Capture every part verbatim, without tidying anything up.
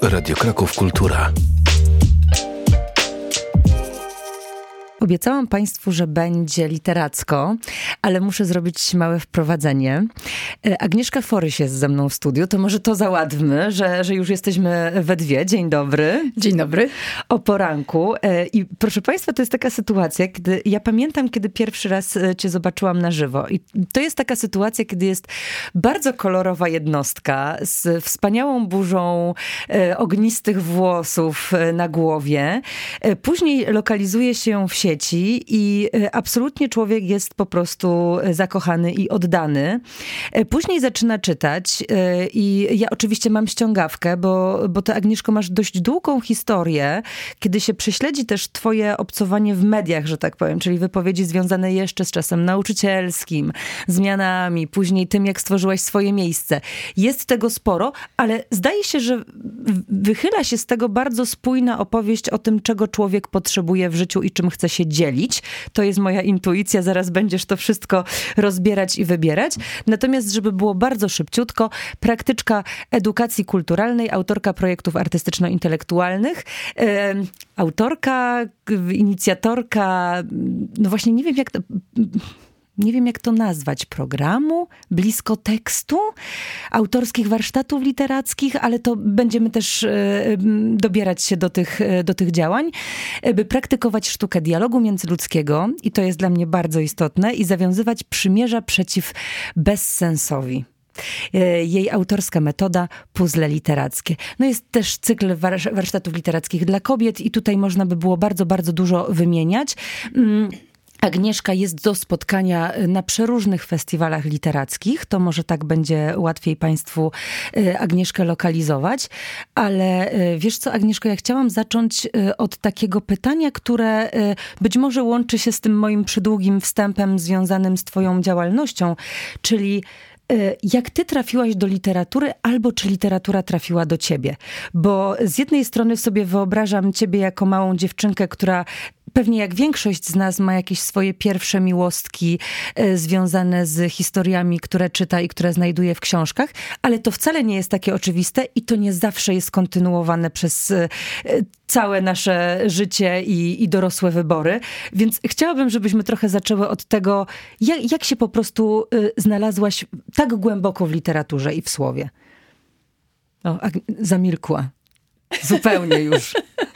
Radio Kraków Kultura. Obiecałam Państwu, że będzie literacko, ale muszę zrobić małe wprowadzenie. Agnieszka Foryś jest ze mną w studiu, to może to załatwmy, że, że już jesteśmy we dwie. Dzień dobry. Dzień dobry. O poranku. I proszę Państwa, to jest taka sytuacja, kiedy ja pamiętam, kiedy pierwszy raz Cię zobaczyłam na żywo. I to jest taka sytuacja, kiedy jest bardzo kolorowa jednostka z wspaniałą burzą ognistych włosów na głowie. Później lokalizuje się ją w sieci i absolutnie człowiek jest po prostu zakochany i oddany. Później zaczyna czytać i ja oczywiście mam ściągawkę, bo, bo ty, Agnieszko, masz dość długą historię, kiedy się prześledzi też twoje obcowanie w mediach, że tak powiem, czyli wypowiedzi związane jeszcze z czasem nauczycielskim, zmianami, później tym, jak stworzyłaś swoje miejsce. Jest tego sporo, ale zdaje się, że wychyla się z tego bardzo spójna opowieść o tym, czego człowiek potrzebuje w życiu i czym chce się dzielić. To jest moja intuicja, zaraz będziesz to wszystko rozbierać i wybierać. Natomiast, żeby było bardzo szybciutko, praktyczka edukacji kulturalnej, autorka projektów artystyczno-intelektualnych, e, autorka, inicjatorka, no właśnie nie wiem jak to... Nie wiem, jak to nazwać, programu, blisko tekstu, autorskich warsztatów literackich, ale to będziemy też dobierać się do tych, do tych działań, by praktykować sztukę dialogu międzyludzkiego, i to jest dla mnie bardzo istotne, i zawiązywać przymierza przeciw bezsensowi. Jej autorska metoda puzzle literackie. No jest też cykl warsztatów literackich dla kobiet i tutaj można by było bardzo, bardzo dużo wymieniać. Agnieszka jest do spotkania na przeróżnych festiwalach literackich. To może tak będzie łatwiej Państwu Agnieszkę lokalizować. Ale wiesz co, Agnieszko, ja chciałam zacząć od takiego pytania, które być może łączy się z tym moim przydługim wstępem związanym z twoją działalnością, czyli jak ty trafiłaś do literatury, albo czy literatura trafiła do ciebie? Bo z jednej strony sobie wyobrażam ciebie jako małą dziewczynkę, która pewnie jak większość z nas ma jakieś swoje pierwsze miłostki e, związane z historiami, które czyta i które znajduje w książkach, ale to wcale nie jest takie oczywiste i to nie zawsze jest kontynuowane przez e, całe nasze życie i, i dorosłe wybory. Więc chciałabym, żebyśmy trochę zaczęły od tego, jak, jak się po prostu e, znalazłaś tak głęboko w literaturze i w słowie. O, Ag- zamilkła. Zupełnie już.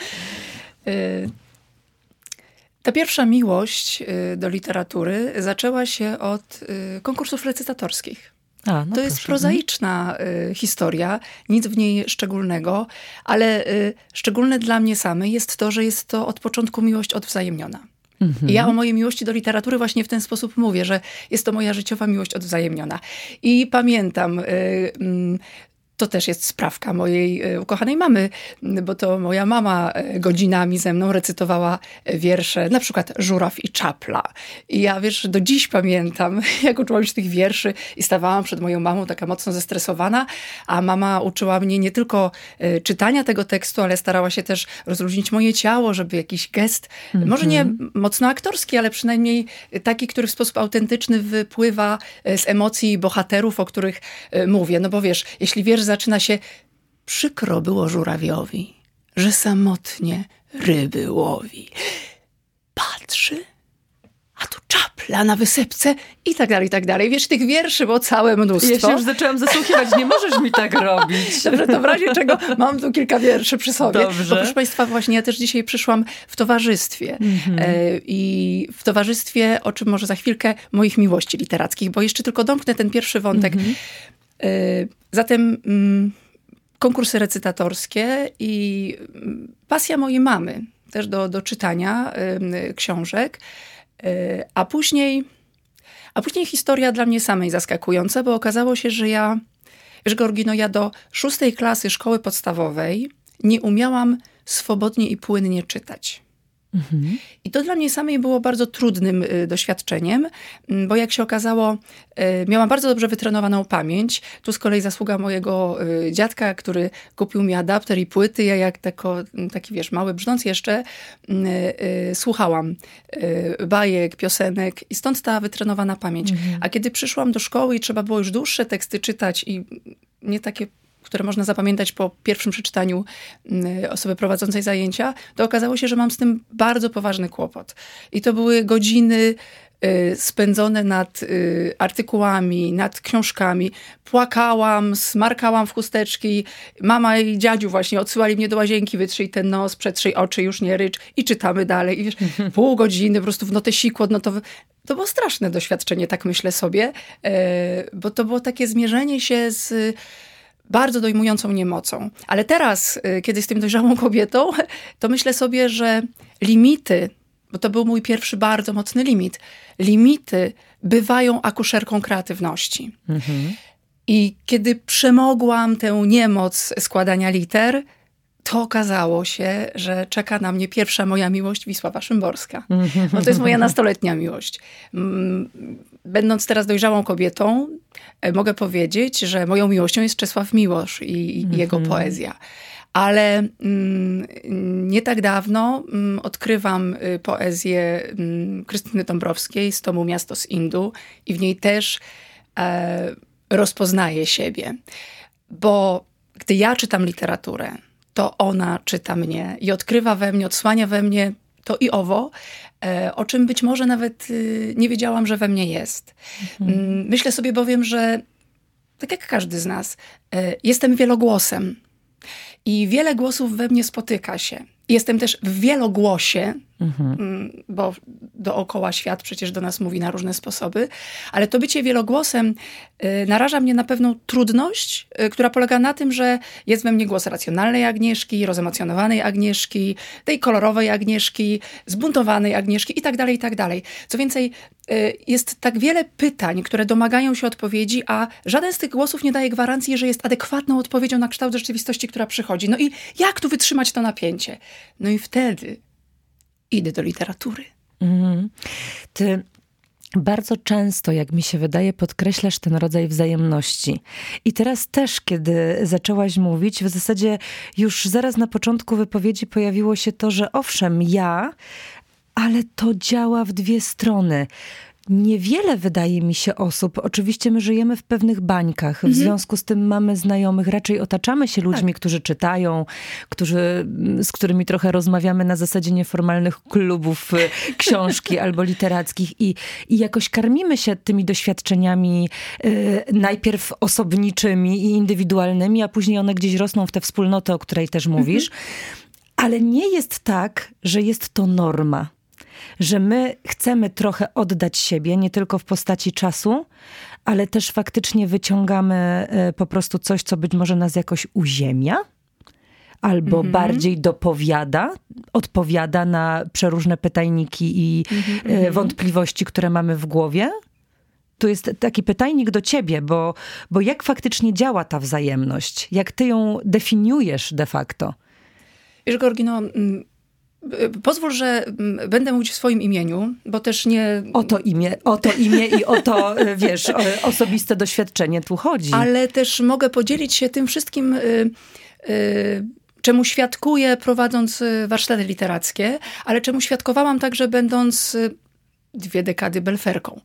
Ta pierwsza miłość do literatury zaczęła się od konkursów recytatorskich. A, no to proszę. Jest prozaiczna historia, nic w niej szczególnego, ale szczególne dla mnie samej jest to, że jest to od początku miłość odwzajemniona. Mhm. I ja o mojej miłości do literatury właśnie w ten sposób mówię, że jest to moja życiowa miłość odwzajemniona. I pamiętam... Y, y, To też jest sprawka mojej ukochanej mamy, bo to moja mama godzinami ze mną recytowała wiersze, na przykład Żuraw i Czapla. I ja, wiesz, do dziś pamiętam, jak uczyłam się tych wierszy i stawałam przed moją mamą taka mocno zestresowana, a mama uczyła mnie nie tylko czytania tego tekstu, ale starała się też rozluźnić moje ciało, żeby jakiś gest, mm-hmm. może nie mocno aktorski, ale przynajmniej taki, który w sposób autentyczny wypływa z emocji bohaterów, o których mówię. No bo wiesz, jeśli wiersz zaczyna się: przykro było żurawiowi, że samotnie ryby łowi. Patrzy, a tu czapla na wysepce i tak dalej, i tak dalej. Wiesz, tych wierszy było całe mnóstwo. Ja się już zaczęłam zasłuchiwać, nie możesz mi tak robić. Dobrze, to w razie czego mam tu kilka wierszy przy sobie. Dobrze. Bo proszę Państwa, właśnie ja też dzisiaj przyszłam w towarzystwie. Mm-hmm. E, I w towarzystwie, o czym może za chwilkę, moich miłości literackich, bo jeszcze tylko domknę ten pierwszy wątek. Mm-hmm. Zatem mm, konkursy recytatorskie i pasja mojej mamy też do, do czytania y, książek, y, a później a później historia dla mnie samej zaskakująca, bo okazało się, że ja, wiesz, Georgino, ja do szóstej klasy szkoły podstawowej nie umiałam swobodnie i płynnie czytać. Mhm. I to dla mnie samej było bardzo trudnym y, doświadczeniem, y, bo jak się okazało, y, miałam bardzo dobrze wytrenowaną pamięć. Tu z kolei zasługa mojego y, dziadka, który kupił mi adapter i płyty. Ja jak tako, taki, wiesz, mały brzdąc jeszcze y, y, słuchałam y, bajek, piosenek i stąd ta wytrenowana pamięć. Mhm. A kiedy przyszłam do szkoły i trzeba było już dłuższe teksty czytać i nie takie które można zapamiętać po pierwszym przeczytaniu osoby prowadzącej zajęcia, to okazało się, że mam z tym bardzo poważny kłopot. I to były godziny spędzone nad artykułami, nad książkami. Płakałam, smarkałam w chusteczki. Mama i dziadziu właśnie odsyłali mnie do łazienki, wytrzyj ten nos, przetrzyj oczy, już nie rycz i czytamy dalej. I wiesz, pół godziny po prostu w notesiku odnotowy. To było straszne doświadczenie, tak myślę sobie, bo to było takie zmierzenie się z bardzo dojmującą niemocą. Ale teraz, kiedy jestem dojrzałą kobietą, to myślę sobie, że limity, bo to był mój pierwszy bardzo mocny limit, limity bywają akuszerką kreatywności. Mhm. I kiedy przemogłam tę niemoc składania liter, to okazało się, że czeka na mnie pierwsza moja miłość, Wisława Szymborska. No to jest moja nastoletnia miłość. Będąc teraz dojrzałą kobietą, mogę powiedzieć, że moją miłością jest Czesław Miłosz i, i jego poezja. Ale mm, nie tak dawno mm, odkrywam y, poezję y, Krystyny Dąbrowskiej z tomu Miasto z Indu i w niej też e, rozpoznaję siebie. Bo gdy ja czytam literaturę, to ona czyta mnie i odkrywa we mnie, odsłania we mnie to i owo, e, o czym być może nawet y, nie wiedziałam, że we mnie jest. Mhm. Myślę sobie bowiem, że tak jak każdy z nas, e, jestem wielogłosem. I wiele głosów we mnie spotyka się. Jestem też w wielogłosie, mhm. bo dookoła świat przecież do nas mówi na różne sposoby, ale to bycie wielogłosem y, naraża mnie na pewną trudność, y, która polega na tym, że jest we mnie głos racjonalnej Agnieszki, rozemocjonowanej Agnieszki, tej kolorowej Agnieszki, zbuntowanej Agnieszki i tak dalej, i tak dalej. Co więcej, y, jest tak wiele pytań, które domagają się odpowiedzi, a żaden z tych głosów nie daje gwarancji, że jest adekwatną odpowiedzią na kształt rzeczywistości, która przychodzi. No i jak tu wytrzymać to napięcie? No i wtedy idę do literatury. Mm. Ty bardzo często, jak mi się wydaje, podkreślasz ten rodzaj wzajemności. I teraz też, kiedy zaczęłaś mówić, w zasadzie już zaraz na początku wypowiedzi pojawiło się to, że owszem, ja, ale to działa w dwie strony. Niewiele, wydaje mi się, osób, oczywiście my żyjemy w pewnych bańkach, w mhm. związku z tym mamy znajomych, raczej otaczamy się ludźmi, tak. którzy czytają, którzy, z którymi trochę rozmawiamy na zasadzie nieformalnych klubów książki albo literackich i, i jakoś karmimy się tymi doświadczeniami y, najpierw osobniczymi i indywidualnymi, a później one gdzieś rosną w tę wspólnotę, o której też mówisz. Mhm. Ale nie jest tak, że jest to norma. Że my chcemy trochę oddać siebie, nie tylko w postaci czasu, ale też faktycznie wyciągamy po prostu coś, co być może nas jakoś uziemia, albo mm-hmm. bardziej dopowiada, odpowiada na przeróżne pytajniki i mm-hmm. wątpliwości, które mamy w głowie. Tu jest taki pytajnik do ciebie, bo, bo jak faktycznie działa ta wzajemność? Jak ty ją definiujesz de facto? Wiesz, Georgino, pozwól, że będę mówić w swoim imieniu, bo też nie... O to imię, o to imię i o to, wiesz, osobiste doświadczenie tu chodzi. Ale też mogę podzielić się tym wszystkim, czemu świadkuję prowadząc warsztaty literackie, ale czemu świadkowałam także będąc dwie dekady belferką.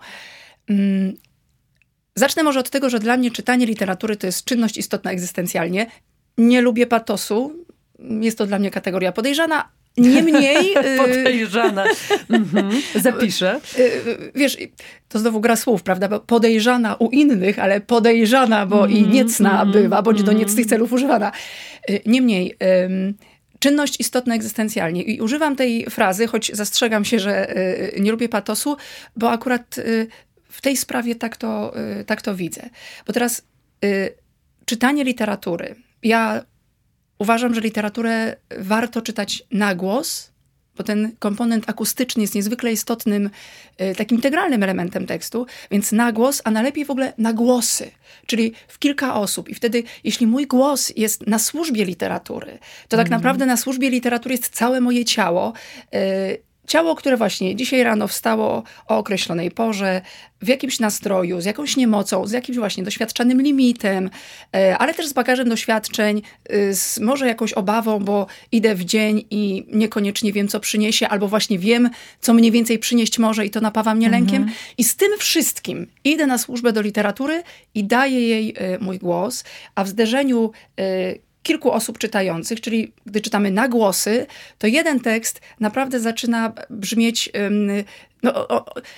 Zacznę może od tego, że dla mnie czytanie literatury to jest czynność istotna egzystencjalnie. Nie lubię patosu. Jest to dla mnie kategoria podejrzana. Niemniej... Podejrzana. Mhm. Zapiszę. Wiesz, to znowu gra słów, prawda? Podejrzana u innych, ale podejrzana, bo mm, i niecna mm, bywa, bądź mm. do niecnych celów używana. Niemniej... Czynność istotna egzystencjalnie. I używam tej frazy, choć zastrzegam się, że nie lubię patosu, bo akurat w tej sprawie tak to, tak to widzę. Bo teraz czytanie literatury. Ja uważam, że literaturę warto czytać na głos, bo ten komponent akustyczny jest niezwykle istotnym, takim integralnym elementem tekstu, więc na głos, a najlepiej w ogóle na głosy, czyli w kilka osób. I wtedy, jeśli mój głos jest na służbie literatury, to tak mm. naprawdę na służbie literatury jest całe moje ciało. ciało, które właśnie dzisiaj rano wstało o określonej porze, w jakimś nastroju, z jakąś niemocą, z jakimś właśnie doświadczanym limitem, ale też z bagażem doświadczeń, z może jakąś obawą, bo idę w dzień i niekoniecznie wiem, co przyniesie, albo właśnie wiem, co mniej więcej przynieść może i to napawa mnie lękiem. Mhm. I z tym wszystkim idę na służbę do literatury i daję jej mój głos, a w zderzeniu kilku osób czytających, czyli gdy czytamy na głosy, to jeden tekst naprawdę zaczyna brzmieć, no, o, o,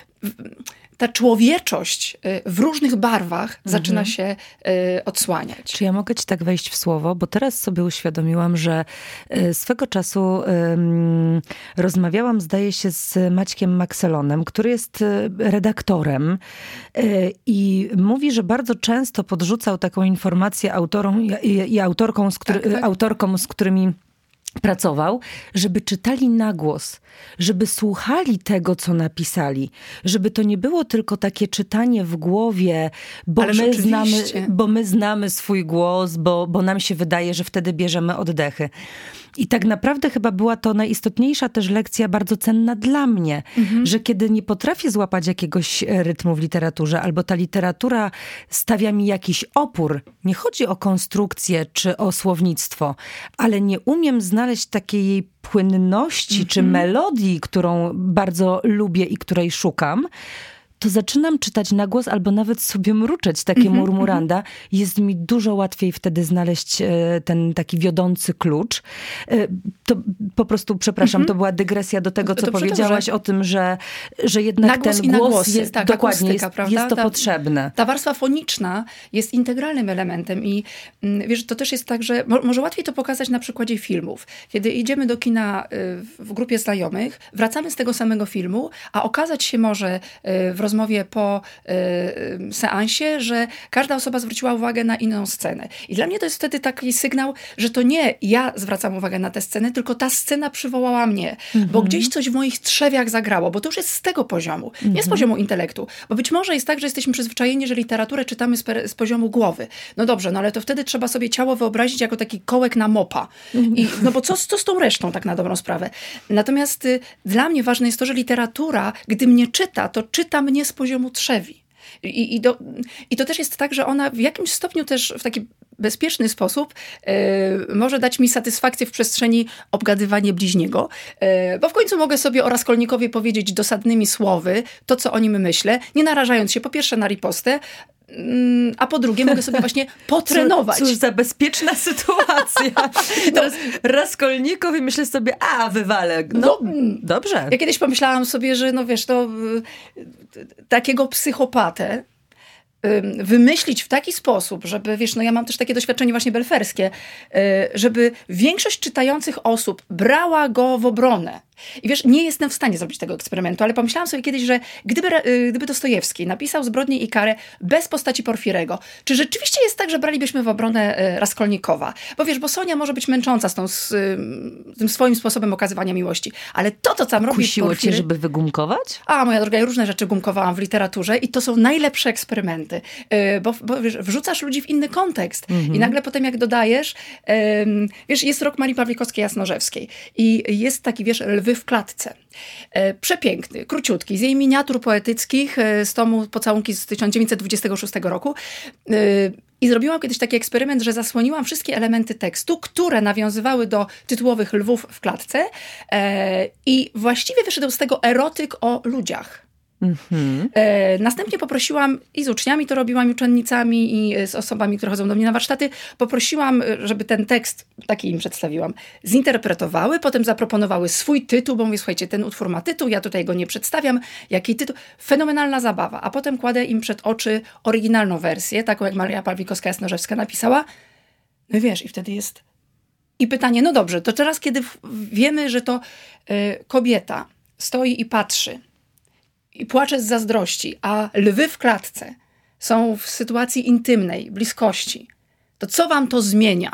ta człowieczość w różnych barwach mhm. zaczyna się y, odsłaniać. Czy ja mogę ci tak wejść w słowo? Bo teraz sobie uświadomiłam, że y, swego czasu y, rozmawiałam, zdaje się, z Maćkiem Makselonem, który jest y, redaktorem y, i mówi, że bardzo często podrzucał taką informację autorom i, i autorkom, z który, tak, tak. autorkom, z którymi pracował, żeby czytali na głos, żeby słuchali tego, co napisali, żeby to nie było tylko takie czytanie w głowie, bo, my znamy, bo my znamy swój głos, bo, bo nam się wydaje, że wtedy bierzemy oddechy. I tak naprawdę chyba była to najistotniejsza też lekcja, bardzo cenna dla mnie, mhm. że kiedy nie potrafię złapać jakiegoś rytmu w literaturze, albo ta literatura stawia mi jakiś opór, nie chodzi o konstrukcję czy o słownictwo, ale nie umiem znaleźć takiej jej płynności mhm. czy melodii, którą bardzo lubię i której szukam, to zaczynam czytać na głos albo nawet sobie mruczeć takie mm-hmm, murmuranda. Jest mi dużo łatwiej wtedy znaleźć ten taki wiodący klucz. To po prostu, przepraszam, mm-hmm. to była dygresja do tego, co to powiedziałaś że... o tym, że, że jednak ten głos głosy, jest, tak, dokładnie, jest, prawda? jest to ta, potrzebne. Ta warstwa foniczna jest integralnym elementem i wiesz, to też jest tak, że mo- może łatwiej to pokazać na przykładzie filmów. Kiedy idziemy do kina w grupie znajomych, wracamy z tego samego filmu, a okazać się może w rozmowie po y, seansie, że każda osoba zwróciła uwagę na inną scenę. I dla mnie to jest wtedy taki sygnał, że to nie ja zwracam uwagę na tę scenę, tylko ta scena przywołała mnie. Mm-hmm. Bo gdzieś coś w moich trzewiach zagrało, bo to już jest z tego poziomu, mm-hmm. nie z poziomu intelektu. Bo być może jest tak, że jesteśmy przyzwyczajeni, że literaturę czytamy z, per, z poziomu głowy. No dobrze, no ale to wtedy trzeba sobie ciało wyobrazić jako taki kołek na mopa. Mm-hmm. I, no bo co, co z tą resztą, tak na dobrą sprawę? Natomiast y, dla mnie ważne jest to, że literatura, gdy mnie czyta, to czyta mnie z poziomu trzewi. I, i, do, I to też jest tak, że ona w jakimś stopniu też w taki bezpieczny sposób yy, może dać mi satysfakcję w przestrzeni obgadywania bliźniego, yy, bo w końcu mogę sobie o Raskolnikowie powiedzieć dosadnymi słowy to, co o nim myślę, nie narażając się po pierwsze na ripostę, a po drugie mogę sobie właśnie potrenować. Cóż, cóż za bezpieczna sytuacja. Teraz Raskolnikow i myślę sobie, a wywalę. No, no dobrze. Ja kiedyś pomyślałam sobie, że no wiesz, to takiego psychopatę wymyślić w taki sposób, żeby, wiesz, no ja mam też takie doświadczenie właśnie belferskie, żeby większość czytających osób brała go w obronę. I wiesz, nie jestem w stanie zrobić tego eksperymentu, ale pomyślałam sobie kiedyś, że gdyby, gdyby Dostojewski napisał Zbrodnię i karę bez postaci Porfirego, czy rzeczywiście jest tak, że bralibyśmy w obronę Raskolnikowa? Bo wiesz, bo Sonia może być męcząca z, tą, z tym swoim sposobem okazywania miłości, ale to, co tam robi Kusiło Porfiry... cię, żeby wygumkować? A, moja droga, ja różne rzeczy gumkowałam w literaturze i to są najlepsze eksperymenty, bo, bo wiesz, wrzucasz ludzi w inny kontekst mhm. i nagle potem jak dodajesz, wiesz, jest rok Marii Pawlikowskiej-Jasnorzewskiej i jest taki, wiesz, Lwy w klatce. E, przepiękny, króciutki, z jej miniatur poetyckich e, z tomu Pocałunki z tysiąc dziewięćset dwudziestego szóstego roku. E, I zrobiłam kiedyś taki eksperyment, że zasłoniłam wszystkie elementy tekstu, które nawiązywały do tytułowych lwów w klatce e, i właściwie wyszedł z tego erotyk o ludziach. Mm-hmm. E, następnie poprosiłam i z uczniami to robiłam, i uczennicami, i z osobami, które chodzą do mnie na warsztaty, poprosiłam, żeby ten tekst, taki im przedstawiłam, zinterpretowały, potem zaproponowały swój tytuł, bo mówię, słuchajcie, ten utwór ma tytuł, ja tutaj go nie przedstawiam, jaki tytuł. Fenomenalna zabawa, a potem kładę im przed oczy oryginalną wersję, taką jak Maria Pawlikowska-Jasnorzewska napisała. No i wiesz, i wtedy jest i pytanie, no dobrze, to teraz, kiedy wiemy, że to y, kobieta stoi i patrzy i płacze z zazdrości, a lwy w klatce są w sytuacji intymnej, bliskości, to co wam to zmienia?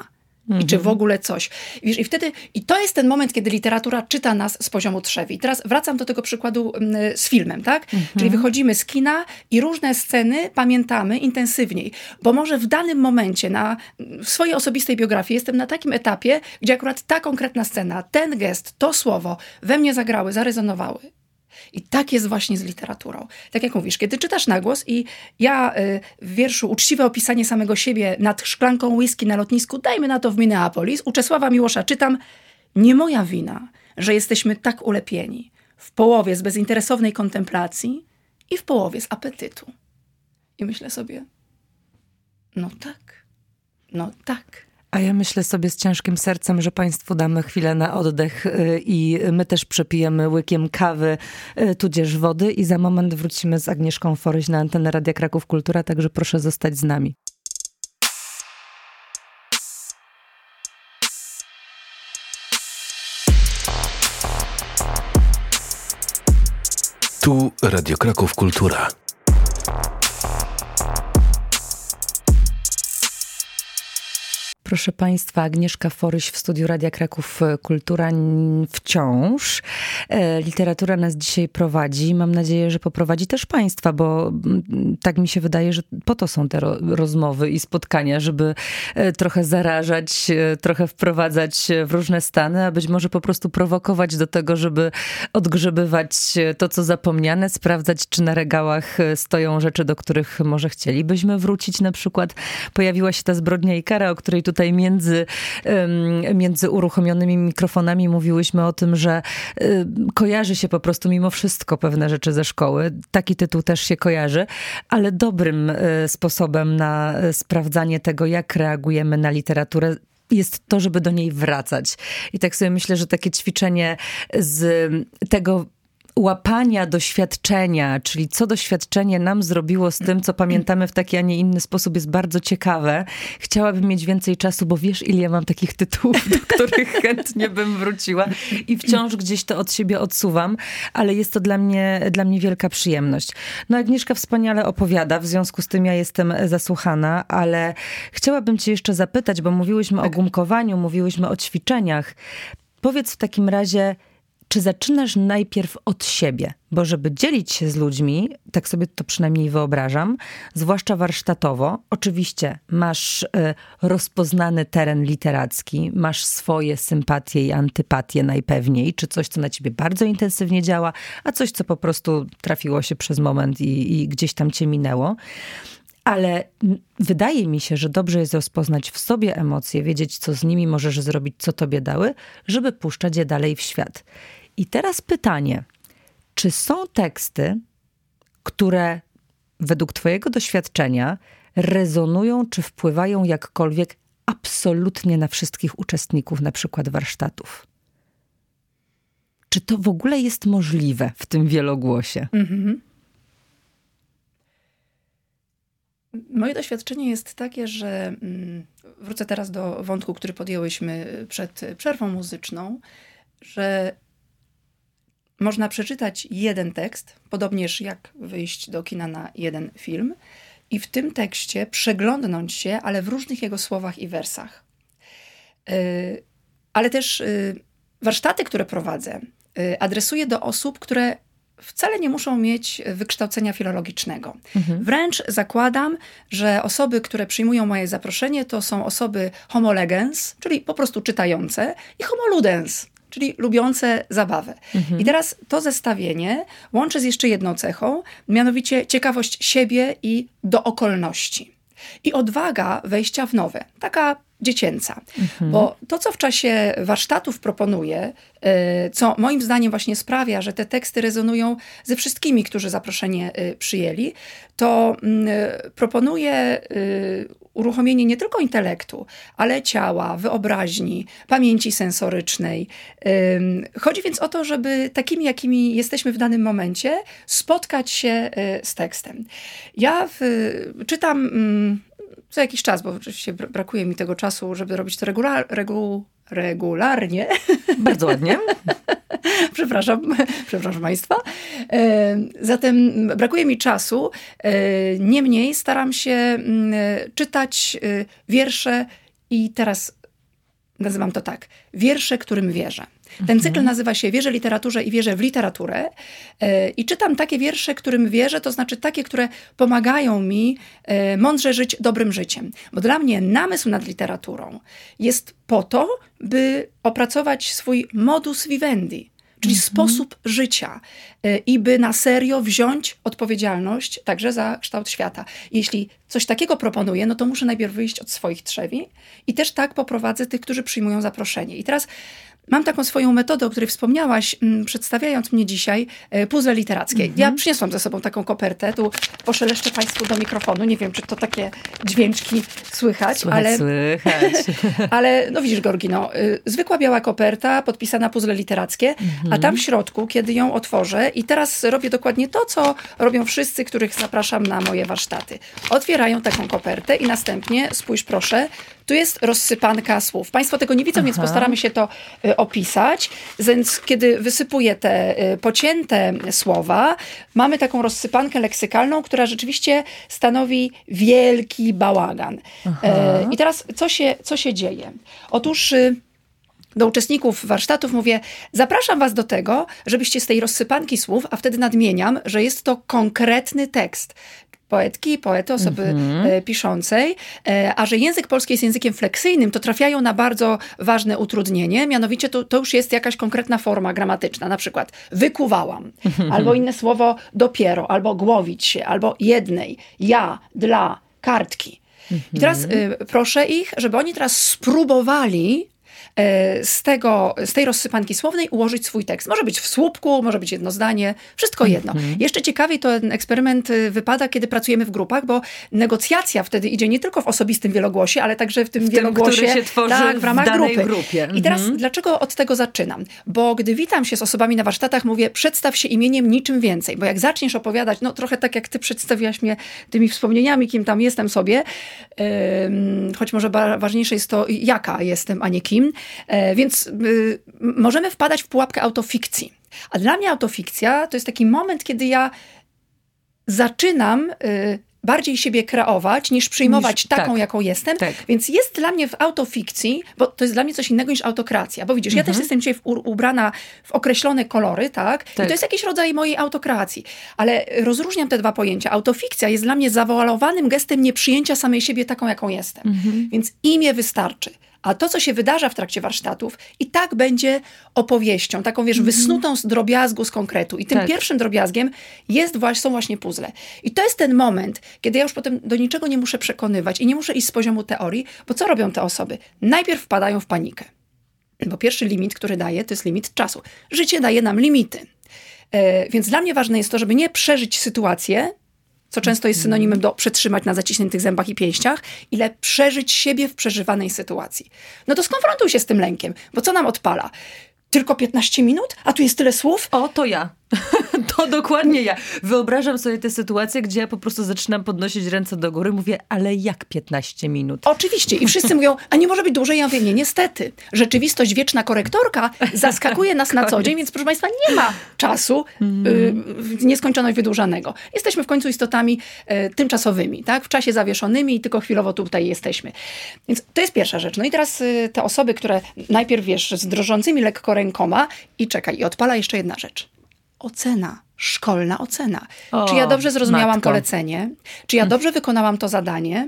Mhm. I czy w ogóle coś. Wiesz, i wtedy, i to jest ten moment, kiedy literatura czyta nas z poziomu trzewi. Teraz wracam do tego przykładu z filmem, tak? Mhm. Czyli wychodzimy z kina i różne sceny pamiętamy intensywniej. Bo może w danym momencie na, w swojej osobistej biografii jestem na takim etapie, gdzie akurat ta konkretna scena, ten gest, to słowo we mnie zagrały, zarezonowały. I tak jest właśnie z literaturą. Tak jak mówisz, kiedy czytasz na głos i ja y, w wierszu Uczciwe opisanie samego siebie nad szklanką whisky na lotnisku, dajmy na to w Minneapolis, u Czesława Miłosza czytam: nie moja wina, że jesteśmy tak ulepieni. W połowie z bezinteresownej kontemplacji i w połowie z apetytu. I myślę sobie, no tak, no tak. A ja myślę sobie z ciężkim sercem, że państwu damy chwilę na oddech i my też przepijemy łykiem kawy, tudzież wody i za moment wrócimy z Agnieszką Foryś na antenę Radia Kraków Kultura, także proszę zostać z nami. Tu Radio Kraków Kultura. Proszę państwa, Agnieszka Foryś w studiu Radia Kraków Kultura wciąż. Literatura nas dzisiaj prowadzi. Mam nadzieję, że poprowadzi też państwa, bo tak mi się wydaje, że po to są te ro- rozmowy i spotkania, żeby trochę zarażać, trochę wprowadzać w różne stany, a być może po prostu prowokować do tego, żeby odgrzebywać to, co zapomniane, sprawdzać, czy na regałach stoją rzeczy, do których może chcielibyśmy wrócić. Na przykład pojawiła się ta Zbrodnia i kara, o której tutaj między, między uruchomionymi mikrofonami mówiłyśmy o tym, że kojarzy się po prostu mimo wszystko pewne rzeczy ze szkoły. Taki tytuł też się kojarzy, ale dobrym sposobem na sprawdzanie tego, jak reagujemy na literaturę, jest to, żeby do niej wracać. I tak sobie myślę, że takie ćwiczenie z tego łapania doświadczenia, czyli co doświadczenie nam zrobiło z tym, co pamiętamy w taki, a nie inny sposób, jest bardzo ciekawe. Chciałabym mieć więcej czasu, bo wiesz, ile ja mam takich tytułów, do których chętnie bym wróciła i wciąż gdzieś to od siebie odsuwam, ale jest to dla mnie, dla mnie wielka przyjemność. No, Agnieszka wspaniale opowiada, w związku z tym ja jestem zasłuchana, ale chciałabym cię jeszcze zapytać, bo mówiłyśmy tak. o gumkowaniu, mówiłyśmy o ćwiczeniach. Powiedz w takim razie, czy zaczynasz najpierw od siebie? Bo żeby dzielić się z ludźmi, tak sobie to przynajmniej wyobrażam, zwłaszcza warsztatowo, oczywiście masz y, rozpoznany teren literacki, masz swoje sympatie i antypatie najpewniej, czy coś, co na ciebie bardzo intensywnie działa, a coś, co po prostu trafiło się przez moment i, i gdzieś tam cię minęło. Ale wydaje mi się, że dobrze jest rozpoznać w sobie emocje, wiedzieć, co z nimi możesz zrobić, co tobie dały, żeby puszczać je dalej w świat. I teraz pytanie, czy są teksty, które według twojego doświadczenia rezonują, czy wpływają jakkolwiek absolutnie na wszystkich uczestników na przykład warsztatów? Czy to w ogóle jest możliwe w tym wielogłosie? Mhm. Moje doświadczenie jest takie, że wrócę teraz do wątku, który podjęłyśmy przed przerwą muzyczną, że można przeczytać jeden tekst, podobnież jak wyjść do kina na jeden film i w tym tekście przeglądnąć się, ale w różnych jego słowach i wersach. Ale też warsztaty, które prowadzę, adresuję do osób, które wcale nie muszą mieć wykształcenia filologicznego. Mhm. Wręcz zakładam, że osoby, które przyjmują moje zaproszenie, to są osoby homo legens, czyli po prostu czytające, i homo ludens, czyli lubiące zabawę. Mhm. I teraz to zestawienie łączę z jeszcze jedną cechą, mianowicie ciekawość siebie i do okolności. I odwaga wejścia w nowe, taka dziecięca. Mhm. Bo to, co w czasie warsztatów proponuję, co moim zdaniem właśnie sprawia, że te teksty rezonują ze wszystkimi, którzy zaproszenie przyjęli, to proponuję uruchomienie nie tylko intelektu, ale ciała, wyobraźni, pamięci sensorycznej. Chodzi więc o to, żeby takimi, jakimi jesteśmy w danym momencie, spotkać się z tekstem. Ja w, czytam co jakiś czas, bo oczywiście brakuje mi tego czasu, żeby robić to regular, regu, regularnie. Bardzo ładnie. Przepraszam, przepraszam Państwa. Zatem brakuje mi czasu. Niemniej staram się czytać wiersze i teraz nazywam to tak, wiersze, którym wierzę. Ten cykl nazywa się Wierzę literaturze i wierzę w literaturę. I czytam takie wiersze, którym wierzę, to znaczy takie, które pomagają mi mądrze żyć dobrym życiem. Bo dla mnie namysł nad literaturą jest po to, by opracować swój modus vivendi, czyli mhm. sposób życia i by na serio wziąć odpowiedzialność także za kształt świata. Jeśli coś takiego proponuję, no to muszę najpierw wyjść od swoich trzewi i też tak poprowadzę tych, którzy przyjmują zaproszenie. I teraz mam taką swoją metodę, o której wspomniałaś, m, przedstawiając mnie dzisiaj, e, puzzle literackie. Mm-hmm. Ja przyniosłam ze sobą taką kopertę, tu poszeleszczę Państwu do mikrofonu. Nie wiem, czy to takie dźwięczki słychać, słychać ale... Słychać. ale no widzisz, Georgino, y, zwykła biała koperta, podpisana puzzle literackie, mm-hmm. a tam w środku, kiedy ją otworzę i teraz robię dokładnie to, co robią wszyscy, których zapraszam na moje warsztaty. Otwierają taką kopertę i następnie, spójrz proszę, tu jest rozsypanka słów. Państwo tego nie widzą, Aha. więc postaramy się to y, opisać. Więc kiedy wysypuję te y, pocięte słowa, mamy taką rozsypankę leksykalną, która rzeczywiście stanowi wielki bałagan. Y, I teraz co się, co się dzieje? Otóż... Y, Do uczestników warsztatów mówię, zapraszam was do tego, żebyście z tej rozsypanki słów, a wtedy nadmieniam, że jest to konkretny tekst poetki, poety, osoby mm-hmm. piszącej, a że język polski jest językiem fleksyjnym, to trafiają na bardzo ważne utrudnienie, mianowicie to, to już jest jakaś konkretna forma gramatyczna, na przykład wykuwałam, mm-hmm. albo inne słowo dopiero, albo głowić się, albo jednej, ja, dla, kartki. Mm-hmm. I teraz y, proszę ich, żeby oni teraz spróbowali z, tego, z tej rozsypanki słownej ułożyć swój tekst. Może być w słupku, może być jedno zdanie, wszystko jedno. Mm-hmm. Jeszcze ciekawiej to ten eksperyment wypada, kiedy pracujemy w grupach, bo negocjacja wtedy idzie nie tylko w osobistym wielogłosie, ale także w tym, w tym wielogłosie, który się tworzy tak, w ramach w danej grupy. grupie. Mm-hmm. I teraz dlaczego od tego zaczynam? Bo gdy witam się z osobami na warsztatach, mówię, przedstaw się imieniem, niczym więcej. Bo jak zaczniesz opowiadać, no trochę tak jak ty przedstawiałaś mnie tymi wspomnieniami, kim tam jestem sobie, yy, choć może ba- ważniejsze jest to, jaka jestem, a nie kim. E, więc y, możemy wpadać w pułapkę autofikcji. A dla mnie autofikcja to jest taki moment, kiedy ja zaczynam y, bardziej siebie kreować, niż przyjmować niż, taką, tak, jaką jestem. Tak. Więc jest dla mnie w autofikcji, bo to jest dla mnie coś innego niż autokracja. Bo widzisz, mhm. ja też jestem dzisiaj w, ubrana w określone kolory, tak? tak? I to jest jakiś rodzaj mojej autokracji. Ale rozróżniam te dwa pojęcia. Autofikcja jest dla mnie zawoalowanym gestem nieprzyjęcia samej siebie taką, jaką jestem. Mhm. Więc imię wystarczy. A to, co się wydarza w trakcie warsztatów, i tak będzie opowieścią, taką, wiesz, mm-hmm. wysnutą z drobiazgu, z konkretu. I tym tak. pierwszym drobiazgiem jest właśnie, są właśnie puzzle. I to jest ten moment, kiedy ja już potem do niczego nie muszę przekonywać i nie muszę iść z poziomu teorii, bo co robią te osoby? Najpierw wpadają w panikę. Bo pierwszy limit, który daje, to jest limit czasu. Życie daje nam limity. E, więc dla mnie ważne jest to, żeby nie przeżyć sytuację, co często jest synonimem do przetrzymać na zaciśniętych zębach i pięściach, ile przeżyć siebie w przeżywanej sytuacji. No to skonfrontuj się z tym lękiem, bo co nam odpala? Tylko piętnaście minut? A tu jest tyle słów? O, to ja. To dokładnie ja. Wyobrażam sobie tę sytuację, gdzie ja po prostu zaczynam podnosić ręce do góry, mówię, ale jak piętnaście minut? Oczywiście. I wszyscy mówią, a nie może być dłużej? Ja mówię, nie, niestety. Rzeczywistość wieczna korektorka zaskakuje nas na co dzień, więc proszę Państwa, nie ma czasu mm. y, nieskończoność wydłużanego. Jesteśmy w końcu istotami y, tymczasowymi, tak? W czasie zawieszonymi i tylko chwilowo tutaj jesteśmy. Więc to jest pierwsza rzecz. No i teraz y, te osoby, które najpierw, wiesz, z drżącymi lekko rękoma i czekaj, i odpala jeszcze jedna rzecz. Ocena. Szkolna ocena. O, czy ja dobrze zrozumiałam matko. polecenie? Czy ja dobrze wykonałam to zadanie?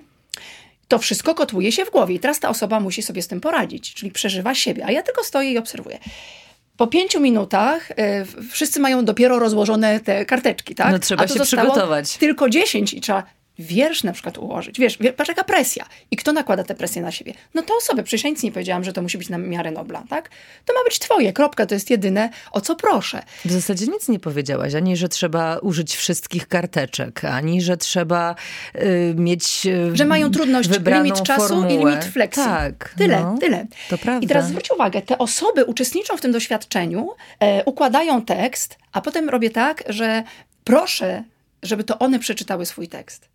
To wszystko kotłuje się w głowie. I teraz ta osoba musi sobie z tym poradzić. Czyli przeżywa siebie. A ja tylko stoję i obserwuję. Po pięciu minutach y, wszyscy mają dopiero rozłożone te karteczki, tak? No trzeba A tu się przygotować. Tylko dziesięć i trzeba wiersz na przykład ułożyć. Wiesz, patrz jaka presja. I kto nakłada tę presję na siebie? No to osoby. Przecież ja nic nie powiedziałam, że to musi być na miarę Nobla, tak? To ma być twoje, kropka. To jest jedyne, o co proszę. W zasadzie nic nie powiedziałaś. Ani, że trzeba użyć wszystkich karteczek, ani, że trzeba y, mieć y, Że mają trudność, limit czasu formułę. I limit flexi. Tak. Tyle, no, tyle. To prawda. I teraz zwróć uwagę, te osoby uczestniczą w tym doświadczeniu, e, układają tekst, a potem robię tak, że proszę, żeby to one przeczytały swój tekst.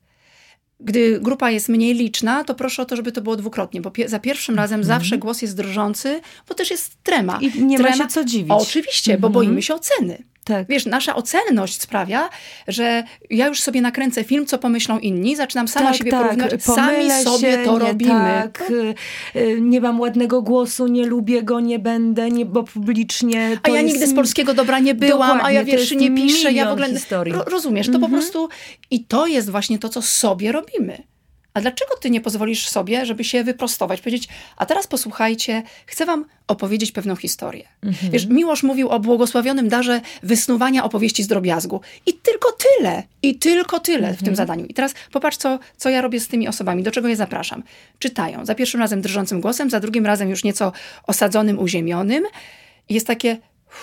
Gdy grupa jest mniej liczna, to proszę o to, żeby to było dwukrotnie, bo pie- za pierwszym razem mm-hmm. zawsze głos jest drżący, bo też jest trema. I nie trema, ma się co dziwić. Oczywiście, mm-hmm. bo boimy się oceny. Tak. Wiesz, nasza ocenność sprawia, że ja już sobie nakręcę film, co pomyślą inni, zaczynam sama tak, siebie tak. porównywać, Pomylę sami sobie się, to nie robimy. Tak, nie mam ładnego głosu, nie lubię go, nie będę, nie, bo publicznie to A ja jest... nigdy z polskiego dobra nie byłam, Dokładnie, a ja wierszy nie piszę, ja w ogóle... Historii. Ro, rozumiesz, to mhm. po prostu... I to jest właśnie to, co sobie robimy. A dlaczego ty nie pozwolisz sobie, żeby się wyprostować, powiedzieć, a teraz posłuchajcie, chcę wam opowiedzieć pewną historię. Mhm. Wiesz, Miłosz mówił o błogosławionym darze wysnuwania opowieści z drobiazgu. I tylko tyle, i tylko tyle mhm. w tym zadaniu. I teraz popatrz, co, co ja robię z tymi osobami, do czego je zapraszam. Czytają, za pierwszym razem drżącym głosem, za drugim razem już nieco osadzonym, uziemionym. I jest takie...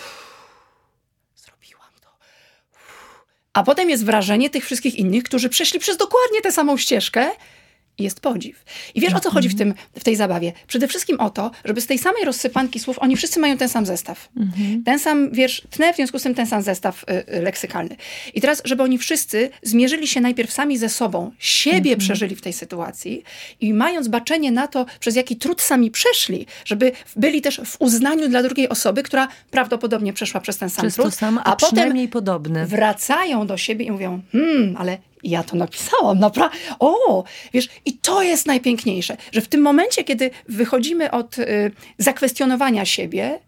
A potem jest wrażenie tych wszystkich innych, którzy przeszli przez dokładnie tę samą ścieżkę i jest podziw. I wiesz, o co chodzi w, tym, w tej zabawie? Przede wszystkim o to, żeby z tej samej rozsypanki słów, oni wszyscy mają ten sam zestaw. Mhm. Ten sam wiersz tnę, w związku z tym ten sam zestaw y, y, leksykalny. I teraz, żeby oni wszyscy zmierzyli się najpierw sami ze sobą, siebie mhm. przeżyli w tej sytuacji i mając baczenie na to, przez jaki trud sami przeszli, żeby byli też w uznaniu dla drugiej osoby, która prawdopodobnie przeszła przez ten sam przez trud. To samo, a, a potem podobny. Wracają do siebie i mówią, hmm, ale ja to napisałam, naprawdę. O, wiesz, i to jest najpiękniejsze, że w tym momencie, kiedy wychodzimy od y, zakwestionowania siebie,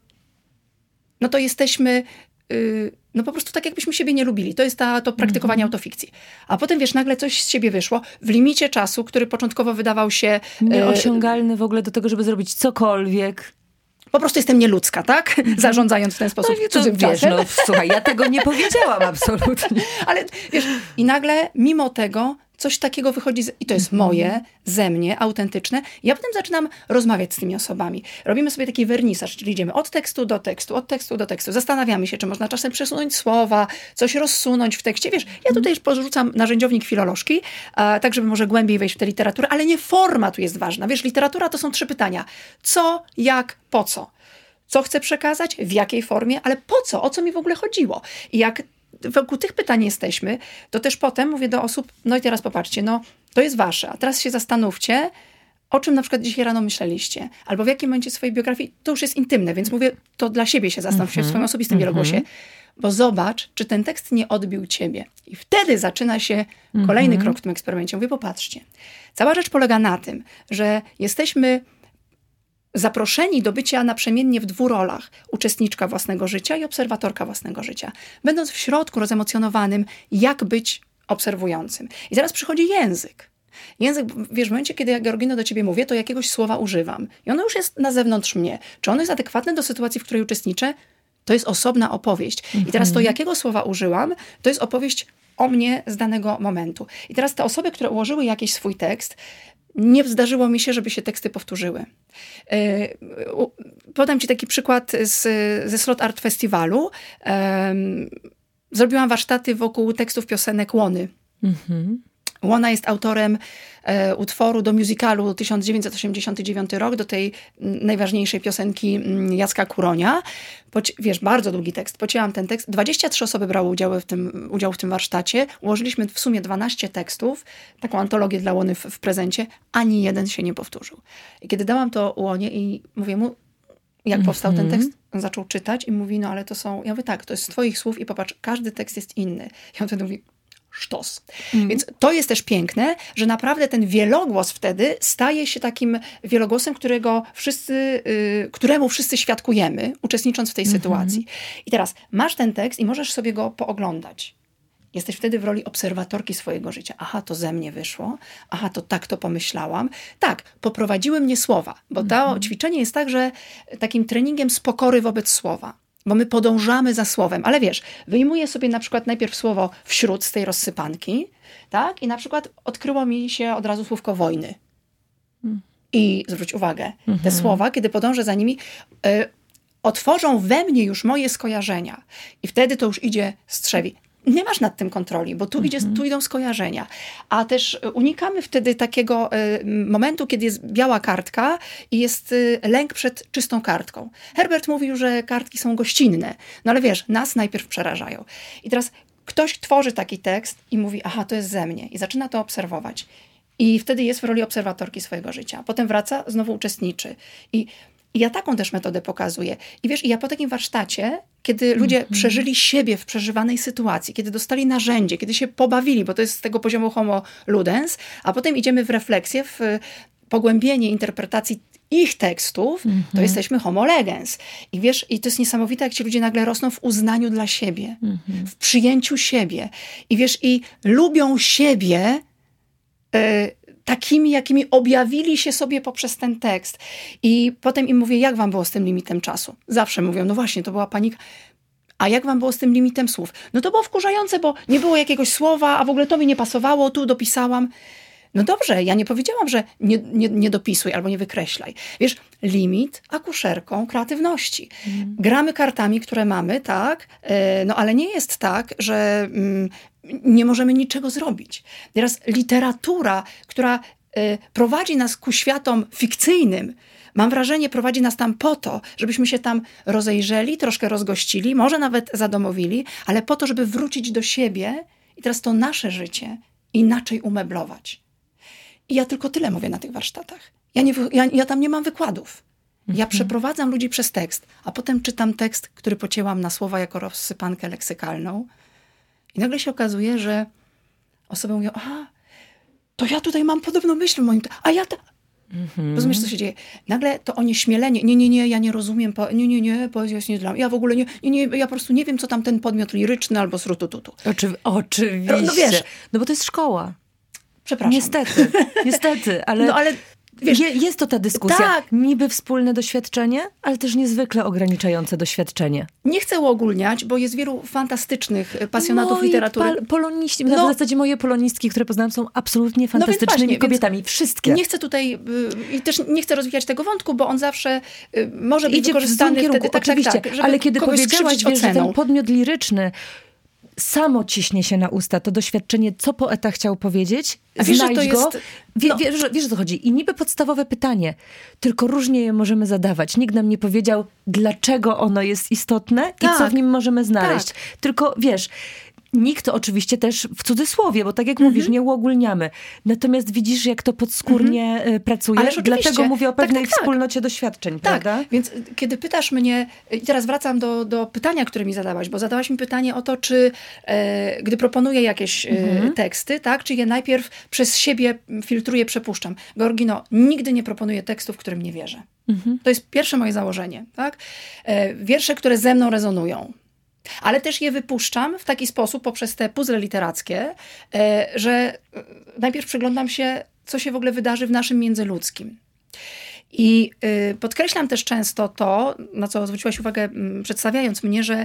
no to jesteśmy, y, no po prostu tak jakbyśmy siebie nie lubili. To jest ta, to praktykowanie mm-hmm. autofikcji. A potem, wiesz, nagle coś z siebie wyszło w limicie czasu, który początkowo wydawał się... Y, nieosiągalny w ogóle do tego, żeby zrobić cokolwiek. Po prostu jestem nieludzka, tak? Mm-hmm. Zarządzając w ten sposób no, cudzym wiesz, czasem. No, słuchaj, ja tego nie powiedziałam absolutnie. Ale wiesz, i nagle mimo tego coś takiego wychodzi, z, i to jest moje, ze mnie, autentyczne. Ja potem zaczynam rozmawiać z tymi osobami. Robimy sobie taki wernisaż, czyli idziemy od tekstu do tekstu, od tekstu do tekstu. Zastanawiamy się, czy można czasem przesunąć słowa, coś rozsunąć w tekście. Wiesz, ja tutaj już porzucam narzędziownik filolożki, a, tak żeby może głębiej wejść w tę literaturę, ale nie forma tu jest ważna. Wiesz, literatura to są trzy pytania. Co, jak, po co? Co chcę przekazać, w jakiej formie, ale po co? O co mi w ogóle chodziło? I jak wokół tych pytań jesteśmy, to też potem mówię do osób, no i teraz popatrzcie, no to jest wasze, a teraz się zastanówcie, o czym na przykład dzisiaj rano myśleliście, albo w jakim momencie swojej biografii, to już jest intymne, więc mówię, to dla siebie się zastanówcie mm-hmm. w swoim osobistym mm-hmm. wielogłosie, bo zobacz, czy ten tekst nie odbił ciebie. I wtedy zaczyna się kolejny mm-hmm. krok w tym eksperymencie. Mówię, popatrzcie, cała rzecz polega na tym, że jesteśmy zaproszeni do bycia naprzemiennie w dwóch rolach. Uczestniczka własnego życia i obserwatorka własnego życia. Będąc w środku rozemocjonowanym, jak być obserwującym. I zaraz przychodzi język. Język, wiesz, w momencie, kiedy ja, Georgino, do ciebie mówię, to jakiegoś słowa używam. I ono już jest na zewnątrz mnie. Czy ono jest adekwatne do sytuacji, w której uczestniczę? To jest osobna opowieść. Mhm. I teraz to, jakiego słowa użyłam, to jest opowieść o mnie z danego momentu. I teraz te osoby, które ułożyły jakiś swój tekst, nie zdarzyło mi się, żeby się teksty powtórzyły. Podam ci taki przykład z, ze Slot Art Festiwalu. Zrobiłam warsztaty wokół tekstów piosenek Łony. Mhm. Łona jest autorem e, utworu do musicalu tysiąc dziewięćset osiemdziesiąty dziewiąty rok, do tej m, najważniejszej piosenki m, Jacka Kuronia. Poci- wiesz, bardzo długi tekst. Pocięłam ten tekst. dwadzieścia trzy osoby brały udział w tym, udział w tym warsztacie. Ułożyliśmy w sumie dwanaście tekstów, taką antologię dla Łony w, w prezencie. Ani jeden się nie powtórzył. I kiedy dałam to Łonie i mówię mu, jak powstał mm-hmm. ten tekst, on zaczął czytać i mówi, no ale to są... Ja mówię, tak, to jest z twoich słów i popatrz, każdy tekst jest inny. I on wtedy mówi... sztos. Mm. Więc to jest też piękne, że naprawdę ten wielogłos wtedy staje się takim wielogłosem, którego wszyscy, y, któremu wszyscy świadkujemy, uczestnicząc w tej mm-hmm. sytuacji. I teraz masz ten tekst i możesz sobie go pooglądać. Jesteś wtedy w roli obserwatorki swojego życia. Aha, to ze mnie wyszło. Aha, to tak to pomyślałam. Tak, poprowadziły mnie słowa, bo to mm-hmm. ćwiczenie jest także takim treningiem z pokory wobec słowa. Bo my podążamy za słowem. Ale wiesz, wyjmuję sobie na przykład najpierw słowo wśród z tej rozsypanki, tak? I na przykład odkryło mi się od razu słówko wojny. Hmm. I zwróć uwagę, te mhm. słowa, kiedy podążę za nimi, y, otworzą we mnie już moje skojarzenia. I wtedy to już idzie strzewi. Nie masz nad tym kontroli, bo tu, mhm. idzie, tu idą skojarzenia. A też unikamy wtedy takiego y, momentu, kiedy jest biała kartka i jest y, lęk przed czystą kartką. Herbert mówił, że kartki są gościnne. No ale wiesz, nas najpierw przerażają. I teraz ktoś tworzy taki tekst i mówi, aha, to jest ze mnie. I zaczyna to obserwować. I wtedy jest w roli obserwatorki swojego życia. Potem wraca, znowu uczestniczy. I I ja taką też metodę pokazuję. I wiesz, i ja po takim warsztacie, kiedy ludzie mm-hmm. przeżyli siebie w przeżywanej sytuacji, kiedy dostali narzędzie, kiedy się pobawili, bo to jest z tego poziomu homo ludens, a potem idziemy w refleksję, w pogłębienie interpretacji ich tekstów, mm-hmm. to jesteśmy homo legens. I wiesz, i to jest niesamowite, jak ci ludzie nagle rosną w uznaniu dla siebie, mm-hmm. w przyjęciu siebie. I wiesz, i lubią siebie y, takimi, jakimi objawili się sobie poprzez ten tekst. I potem im mówię, jak wam było z tym limitem czasu? Zawsze mówią, no właśnie, to była panika. A jak wam było z tym limitem słów? No to było wkurzające, bo nie było jakiegoś słowa, a w ogóle to mi nie pasowało, tu dopisałam. No dobrze, ja nie powiedziałam, że nie, nie, nie dopisuj albo nie wykreślaj. Wiesz, limit akuszerką kreatywności. Mm. Gramy kartami, które mamy, tak, no ale nie jest tak, że mm, nie możemy niczego zrobić. Teraz literatura, która y, prowadzi nas ku światom fikcyjnym, mam wrażenie, prowadzi nas tam po to, żebyśmy się tam rozejrzeli, troszkę rozgościli, może nawet zadomowili, ale po to, żeby wrócić do siebie i teraz to nasze życie inaczej umeblować. I ja tylko tyle mówię na tych warsztatach. Ja, nie, ja, ja tam nie mam wykładów. Ja mhm. przeprowadzam ludzi przez tekst, a potem czytam tekst, który pocięłam na słowa jako rozsypankę leksykalną. I nagle się okazuje, że osoby mówią, aha, to ja tutaj mam podobną myśl w moim... A ja... Ta... Mhm. Rozumiesz, co się dzieje? Nagle to onieśmielenie. Nie, nie, nie, ja nie rozumiem. Po... Nie, nie, nie, poezja jest nie dla mnie. Ja w ogóle nie, nie, nie, ja po prostu nie wiem, co tam ten podmiot liryczny albo srutututu. Oczy... Oczywiście. No, no wiesz. No bo to jest szkoła. Przepraszam. Niestety, niestety, ale, no, ale wiesz, je, jest to ta dyskusja. Tak. Niby wspólne doświadczenie, ale też niezwykle ograniczające doświadczenie. Nie chcę uogólniać, bo jest wielu fantastycznych pasjonatów Moi literatury. Pal- poloniści, no, w zasadzie moje polonistki, które poznałam, są absolutnie fantastycznymi no właśnie, kobietami. Wszystkie. Nie chcę tutaj, y, i też nie chcę rozwijać tego wątku, bo on zawsze y, może być Idzie wykorzystany w kierunku, wtedy, tak, oczywiście, tak, tak, ale kiedy powiedziałaś, wiesz, że ten podmiot liryczny samo ciśnie się na usta, to doświadczenie, co poeta chciał powiedzieć, a wiesz, znajdź że to go. jest, Wie, no. wiesz, wiesz, o co chodzi. I niby podstawowe pytanie, tylko różnie je możemy zadawać. Nikt nam nie powiedział, dlaczego ono jest istotne tak. i co w nim możemy znaleźć. Tak. Tylko, wiesz, nikt oczywiście też w cudzysłowie, bo tak jak mm-hmm. mówisz, nie uogólniamy. Natomiast widzisz, jak to podskórnie mm-hmm. pracuje. Dlatego mówię o pewnej tak, tak, wspólnocie tak. doświadczeń, tak. prawda? Więc kiedy pytasz mnie, i teraz wracam do, do pytania, które mi zadałaś, bo zadałaś mi pytanie o to, czy e, gdy proponuję jakieś mm-hmm. e, teksty, tak, czy je najpierw przez siebie filtruję, przepuszczam. Georgino, nigdy nie proponuję tekstów, którym nie wierzę. Mm-hmm. To jest pierwsze moje założenie. Tak? E, wiersze, które ze mną rezonują. Ale też je wypuszczam w taki sposób poprzez te puzzle literackie, że najpierw przyglądam się, co się w ogóle wydarzy w naszym międzyludzkim. I podkreślam też często to, na co zwróciłaś uwagę przedstawiając mnie, że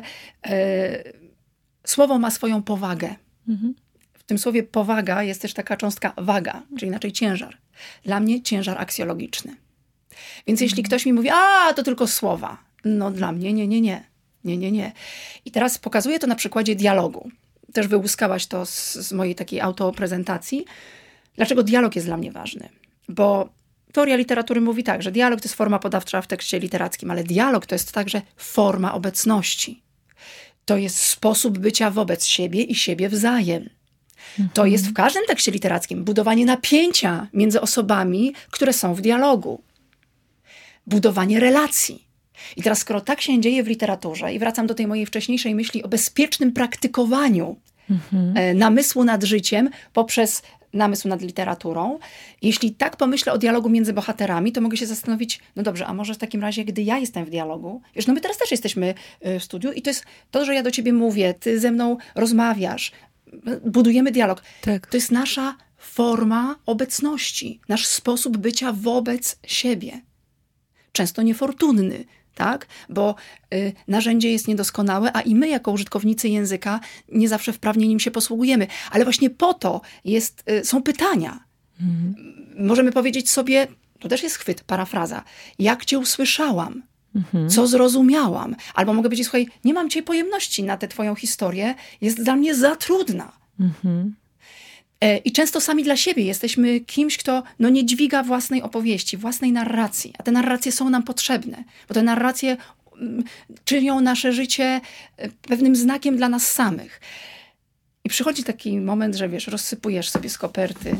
słowo ma swoją powagę. Mhm. W tym słowie powaga jest też taka cząstka waga, czyli inaczej ciężar. Dla mnie ciężar aksjologiczny. Więc mhm. jeśli ktoś mi mówi, a to tylko słowa, no dla mnie nie, nie, nie. Nie, nie, nie. I teraz pokazuję to na przykładzie dialogu. Też wyłuskałaś to z, z mojej takiej autoprezentacji. Dlaczego dialog jest dla mnie ważny? Bo teoria literatury mówi tak, że dialog to jest forma podawcza w tekście literackim, ale dialog to jest także forma obecności. To jest sposób bycia wobec siebie i siebie wzajem. Mhm. To jest w każdym tekście literackim budowanie napięcia między osobami, które są w dialogu. Budowanie relacji. I teraz, skoro tak się dzieje w literaturze, i wracam do tej mojej wcześniejszej myśli o bezpiecznym praktykowaniu mhm. namysłu nad życiem poprzez namysł nad literaturą, jeśli tak pomyślę o dialogu między bohaterami, to mogę się zastanowić, no dobrze, a może w takim razie, gdy ja jestem w dialogu, wiesz, no my teraz też jesteśmy w studiu i to jest to, że ja do ciebie mówię, ty ze mną rozmawiasz, budujemy dialog. Tak. To jest nasza forma obecności, nasz sposób bycia wobec siebie. Często niefortunny, tak? Bo y, narzędzie jest niedoskonałe, a i my jako użytkownicy języka nie zawsze wprawnie nim się posługujemy. Ale właśnie po to jest, y, są pytania. Mhm. Możemy powiedzieć sobie, to też jest chwyt, parafraza, jak cię usłyszałam, mhm. co zrozumiałam. Albo mogę powiedzieć, słuchaj, nie mam dzisiaj pojemności na tę twoją historię, jest dla mnie za trudna. Mhm. I często sami dla siebie jesteśmy kimś, kto no, nie dźwiga własnej opowieści, własnej narracji. A te narracje są nam potrzebne, bo te narracje czynią nasze życie pewnym znakiem dla nas samych. I przychodzi taki moment, że wiesz, rozsypujesz sobie z koperty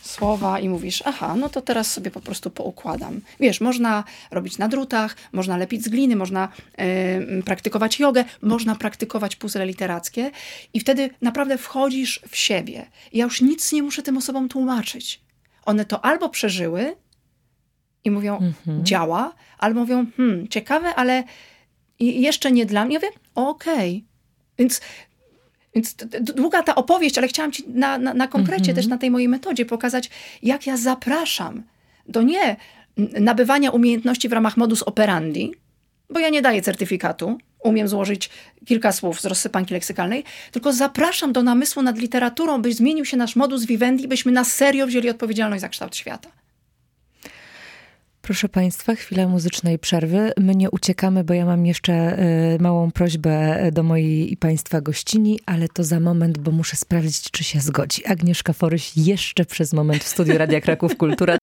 słowa i mówisz, aha, no to teraz sobie po prostu poukładam. Wiesz, można robić na drutach, można lepić z gliny, można y, praktykować jogę, można praktykować puzzle literackie i wtedy naprawdę wchodzisz w siebie. Ja już nic nie muszę tym osobom tłumaczyć. One to albo przeżyły i mówią, mhm. działa, albo mówią, hmm, ciekawe, ale jeszcze nie dla mnie. Ja wiem, okej. Okay. Więc Więc długa ta opowieść, ale chciałam ci na, na, na konkrecie mm-hmm. też na tej mojej metodzie pokazać, jak ja zapraszam do nie nabywania umiejętności w ramach modus operandi, bo ja nie daję certyfikatu, umiem złożyć kilka słów z rozsypanki leksykalnej, tylko zapraszam do namysłu nad literaturą, by zmienił się nasz modus vivendi, byśmy na serio wzięli odpowiedzialność za kształt świata. Proszę Państwa, chwila muzycznej przerwy. My nie uciekamy, bo ja mam jeszcze y, małą prośbę do mojej i Państwa gościni, ale to za moment, bo muszę sprawdzić, czy się zgodzi. Agnieszka Foryś jeszcze przez moment w studiu Radia Kraków Kultura.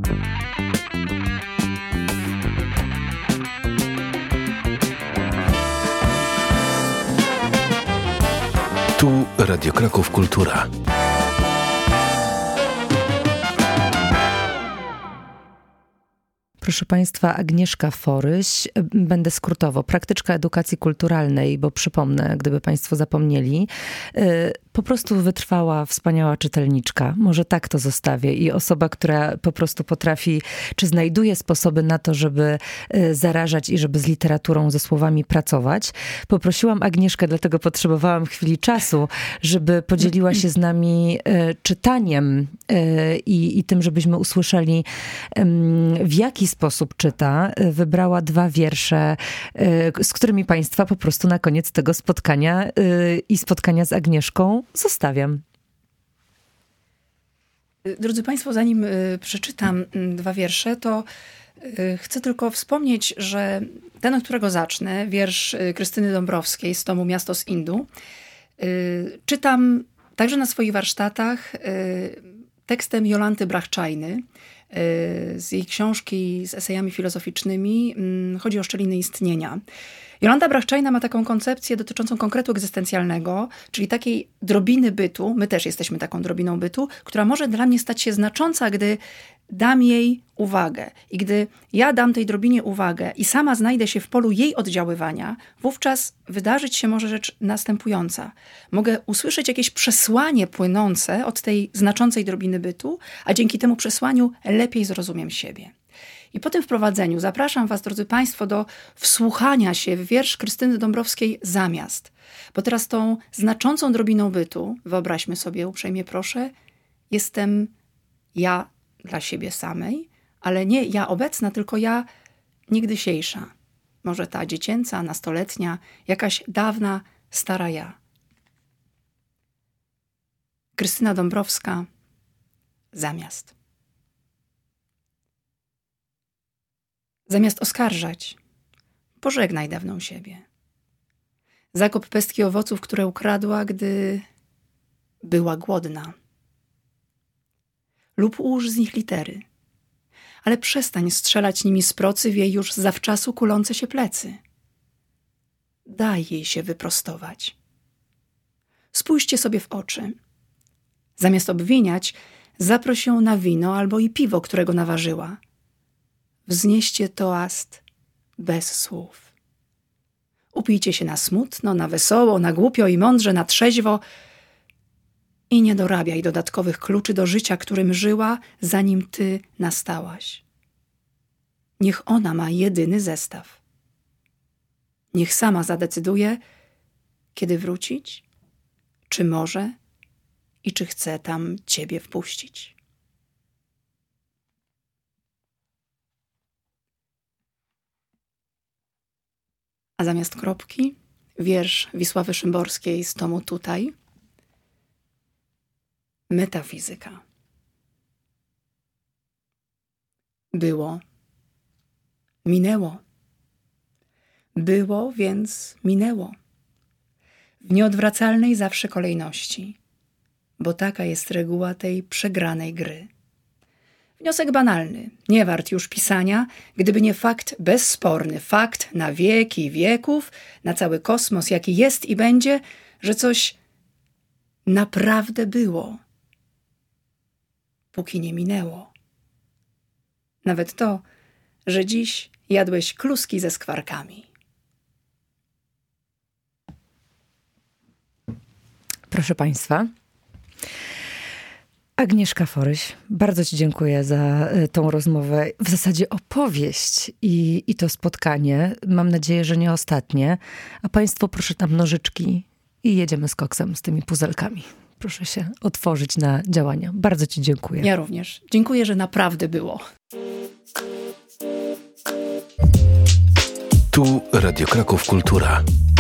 Tu Radio Kraków Kultura. Proszę Państwa, Agnieszka Foryś, będę skrótowo, praktyczka edukacji kulturalnej, bo przypomnę, gdyby Państwo zapomnieli, po prostu wytrwała, wspaniała czytelniczka. Może tak to zostawię. I osoba, która po prostu potrafi, czy znajduje sposoby na to, żeby zarażać i żeby z literaturą, ze słowami pracować. Poprosiłam Agnieszkę, dlatego potrzebowałam chwili czasu, żeby podzieliła się z nami czytaniem i, i tym, żebyśmy usłyszeli, w jaki sposób czyta. Wybrała dwa wiersze, z którymi Państwa po prostu na koniec tego spotkania i spotkania z Agnieszką zostawiam. Drodzy Państwo, zanim przeczytam dwa wiersze, to chcę tylko wspomnieć, że ten, od którego zacznę, wiersz Krystyny Dąbrowskiej z tomu Miasto z Indu, czytam także na swoich warsztatach tekstem Jolanty Brachczajny z jej książki z esejami filozoficznymi. Chodzi o szczeliny istnienia. Jolanta Brachczajna ma taką koncepcję dotyczącą konkretu egzystencjalnego, czyli takiej drobiny bytu, my też jesteśmy taką drobiną bytu, która może dla mnie stać się znacząca, gdy dam jej uwagę. I gdy ja dam tej drobinie uwagę i sama znajdę się w polu jej oddziaływania, wówczas wydarzyć się może rzecz następująca. Mogę usłyszeć jakieś przesłanie płynące od tej znaczącej drobiny bytu, a dzięki temu przesłaniu lepiej zrozumiem siebie. I po tym wprowadzeniu zapraszam Was, drodzy Państwo, do wsłuchania się w wiersz Krystyny Dąbrowskiej Zamiast. Bo teraz tą znaczącą drobiną bytu, wyobraźmy sobie uprzejmie proszę, jestem ja dla siebie samej, ale nie ja obecna, tylko ja niegdysiejsza. Może ta dziecięca, nastoletnia, jakaś dawna, stara ja. Krystyna Dąbrowska Zamiast. Zamiast oskarżać, pożegnaj dawną siebie. Zakop pestki owoców, które ukradła, gdy była głodna. Lub ułóż z nich litery, ale przestań strzelać nimi z procy w jej już zawczasu kulące się plecy. Daj jej się wyprostować. Spójrzcie sobie w oczy. Zamiast obwiniać, zaproś ją na wino albo i piwo, którego naważyła. Wznieście toast bez słów. Upijcie się na smutno, na wesoło, na głupio i mądrze, na trzeźwo i nie dorabiaj dodatkowych kluczy do życia, którym żyła, zanim ty nastałaś. Niech ona ma jedyny zestaw. Niech sama zadecyduje, kiedy wrócić, czy może i czy chce tam ciebie wpuścić. A zamiast kropki, wiersz Wisławy Szymborskiej z tomu Tutaj. Metafizyka. Było. Minęło. Było, więc minęło. W nieodwracalnej zawsze kolejności, bo taka jest reguła tej przegranej gry. Wniosek banalny, nie wart już pisania, gdyby nie fakt bezsporny, fakt na wieki wieków, na cały kosmos, jaki jest i będzie, że coś naprawdę było. póki nie minęło. Nawet to, że dziś jadłeś kluski ze skwarkami. Proszę Państwa, Agnieszka Foryś, bardzo Ci dziękuję za tą rozmowę, w zasadzie opowieść i, i to spotkanie. Mam nadzieję, że nie ostatnie. A Państwo proszę tam nożyczki i jedziemy z koksem, z tymi puzelkami. Proszę się otworzyć na działania. Bardzo Ci dziękuję. Ja również. Dziękuję, że naprawdę było. Tu Radio Kraków Kultura.